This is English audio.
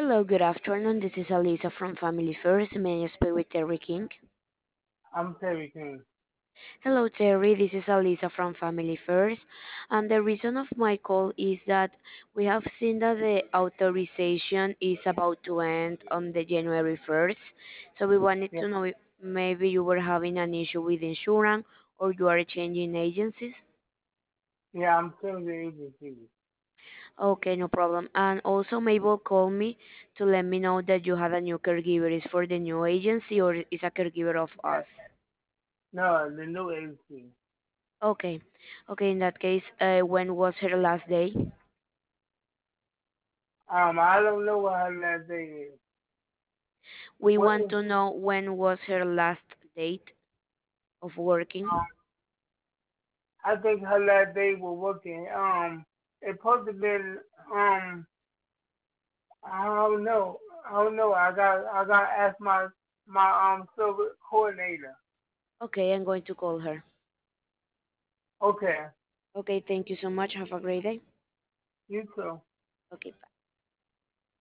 Hello, good afternoon. This is Alisa from Family First. May I speak with Terry King? I'm Terry King. Hello, Terry. This is Alisa from Family First. And the reason of my call is that we have seen that the authorization is about to end on the January 1st. So we wanted Yeah, to know if maybe you were having an issue with insurance or you are changing agencies. yeah, I'm still the agency. Okay, no problem. And also, Mabel called me to let me know that you had a new caregiver. Is for the new agency or is a caregiver of Yeah, us? no, the new agency. Okay, okay. In that case, when was her last day? I don't know what her last day is. We What want is? to know when was her last date of working. Um, I think her last day was working. It supposed to been. Um, I don't know. I don't know. I got to ask my service coordinator. Okay, I'm going to call her. Okay, Okay, thank you so much. Have a great day. you too. Okay, bye.